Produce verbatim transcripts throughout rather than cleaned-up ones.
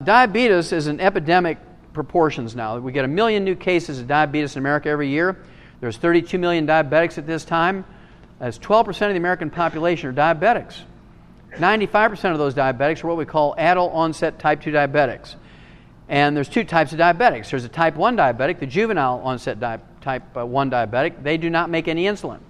diabetes is in epidemic proportions now. We get a million new cases of diabetes in America every year. There's thirty-two million diabetics at this time. That's twelve percent of the American population are diabetics. ninety-five percent of those diabetics are what we call adult onset type two diabetics. And there's two types of diabetics. There's a type one diabetic, the juvenile onset di- type one diabetic. They do not make any insulin.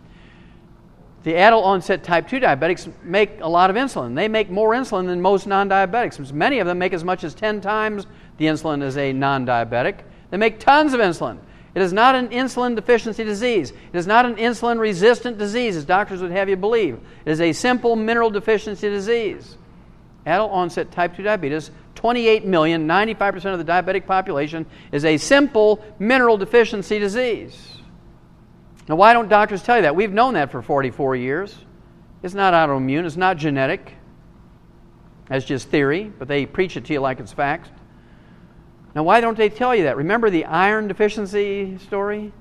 The adult onset type two diabetics make a lot of insulin. They make more insulin than most non-diabetics. Many of them make as much as ten times the insulin as a non-diabetic. They make tons of insulin. It is not an insulin deficiency disease. It is not an insulin resistant disease, as doctors would have you believe. It is a simple mineral deficiency disease. Adult onset type two diabetes, twenty-eight million, ninety-five percent of the diabetic population, is a simple mineral deficiency disease. Now, why don't doctors tell you that? We've known that for forty-four years. It's not autoimmune. It's not genetic. That's just theory, but they preach it to you like it's fact. Now, why don't they tell you that? Remember the iron deficiency story?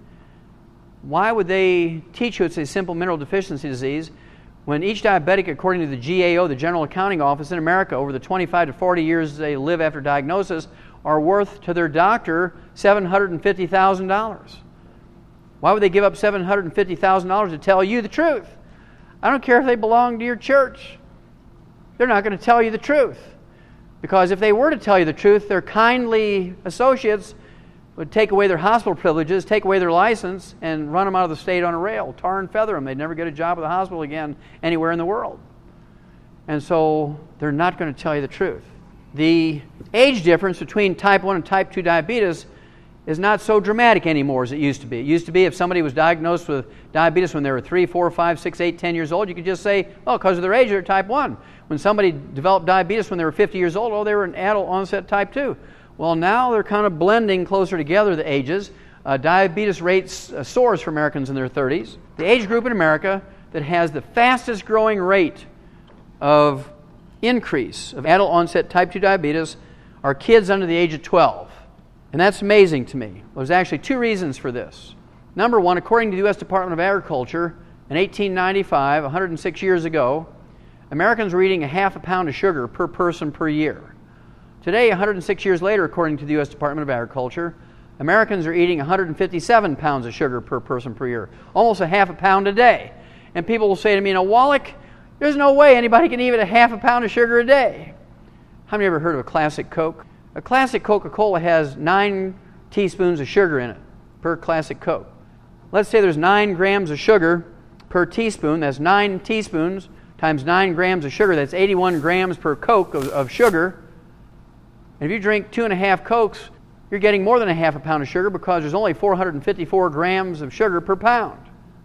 Why would they teach you it's a simple mineral deficiency disease when each diabetic, according to the G A O, the General Accounting Office in America, over the twenty-five to forty years they live after diagnosis, are worth to their doctor seven hundred fifty thousand dollars? Why would they give up seven hundred fifty thousand dollars to tell you the truth? I don't care if they belong to your church. They're not going to tell you the truth. Because if they were to tell you the truth, their kindly associates would take away their hospital privileges, take away their license, and run them out of the state on a rail, tar and feather them. They'd never get a job at the hospital again anywhere in the world. And so they're not going to tell you the truth. The age difference between type one and type two diabetes is not so dramatic anymore as it used to be. It used to be if somebody was diagnosed with diabetes when they were three, four, five, six, eight, ten years old, you could just say, oh, because of their age, they're type one. When somebody developed diabetes when they were fifty years old, oh, they were an adult onset type two. Well, now they're kind of blending closer together, the ages. Uh, diabetes rates uh, soars for Americans in their thirties. The age group in America that has the fastest growing rate of increase of adult onset type two diabetes are kids under the age of twelve. And that's amazing to me. There's actually two reasons for this. Number one, according to the U S Department of Agriculture, in eighteen ninety-five, one hundred six years ago, Americans were eating a half a pound of sugar per person per year. Today, one hundred six years later, according to the U S Department of Agriculture, Americans are eating one hundred fifty-seven pounds of sugar per person per year, almost a half a pound a day. And people will say to me, now, Wallach, there's no way anybody can eat a half a pound of sugar a day. How many ever heard of a classic Coke? A classic Coca-Cola has nine teaspoons of sugar in it per classic Coke. Let's say there's nine grams of sugar per teaspoon. That's nine teaspoons times nine grams of sugar. That's eighty-one grams per Coke of, of sugar. And if you drink two and a half Cokes, you're getting more than a half a pound of sugar because there's only four hundred fifty-four grams of sugar per pound.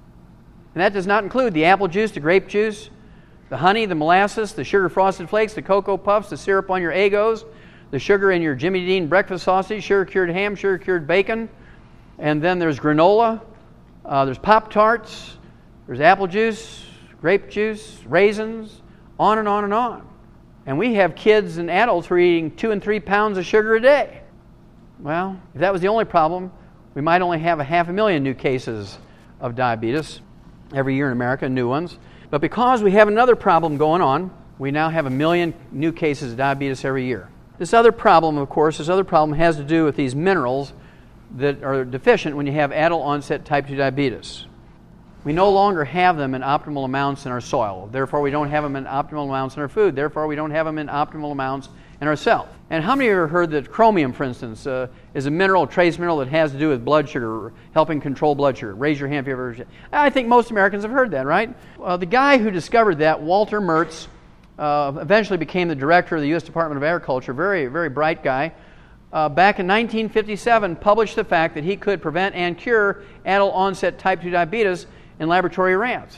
And that does not include the apple juice, the grape juice, the honey, the molasses, the sugar frosted flakes, the Cocoa Puffs, the syrup on your Eggos, the sugar in your Jimmy Dean breakfast sausage, sugar-cured ham, sugar-cured bacon. And then there's granola, uh, there's Pop-Tarts, there's apple juice, grape juice, raisins, on and on and on. And we have kids and adults who are eating two and three pounds of sugar a day. Well, if that was the only problem, we might only have a half a million new cases of diabetes every year in America, new ones. But because we have another problem going on, we now have a million new cases of diabetes every year. This other problem, of course, this other problem has to do with these minerals that are deficient when you have adult onset type two diabetes. We no longer have them in optimal amounts in our soil. Therefore, we don't have them in optimal amounts in our food. Therefore, we don't have them in optimal amounts in ourselves. And how many of you have heard that chromium, for instance, uh, is a mineral, a trace mineral that has to do with blood sugar, helping control blood sugar? Raise your hand if you've ever heard that. I think most Americans have heard that, right? Well, the guy who discovered that, Walter Mertz, uh, eventually became the director of the U S Department of Agriculture, very, very bright guy. Uh, back in nineteen fifty-seven, published the fact that he could prevent and cure adult onset type two diabetes in laboratory rats.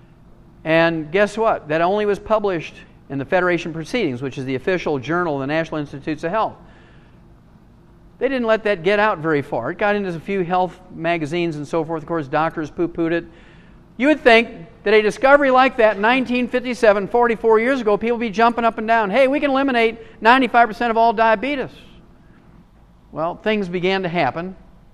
And guess what? That only was published in the Federation Proceedings, which is the official journal of the National Institutes of Health. They didn't let that get out very far. It got into a few health magazines and so forth. Of course, doctors poo-pooed it. You would think that a discovery like that in nineteen fifty-seven, forty-four years ago, people would be jumping up and down. Hey, we can eliminate ninety-five percent of all diabetes. Well, things began to happen.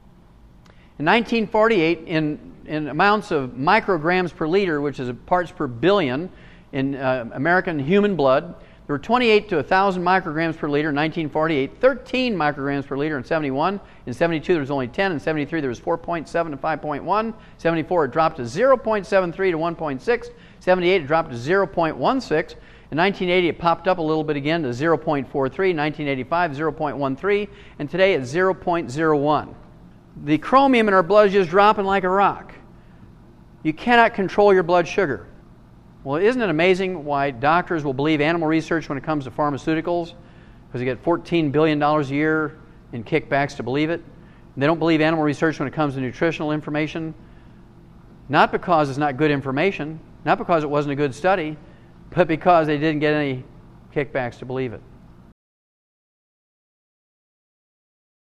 In nineteen forty-eight, in, in amounts of micrograms per liter, which is parts per billion in uh, American human blood, There were twenty-eight to one thousand micrograms per liter in nineteen forty-eight, thirteen micrograms per liter in seventy-one. In seventy-two, there was only ten. In seventy-three, there was four point seven to five point one. seventy-four, it dropped to zero point seven three to one point six. seventy-eight, it dropped to zero point one six. In nineteen eighty, it popped up a little bit again to zero point four three. In nineteen eighty-five, zero point one three. And today, it's zero point zero one. The chromium in our blood is just dropping like a rock. You cannot control your blood sugar. Well, isn't it amazing why doctors will believe animal research when it comes to pharmaceuticals? Because they get fourteen billion dollars a year in kickbacks to believe it. And they don't believe animal research when it comes to nutritional information. Not because it's not good information, not because it wasn't a good study, but because they didn't get any kickbacks to believe it.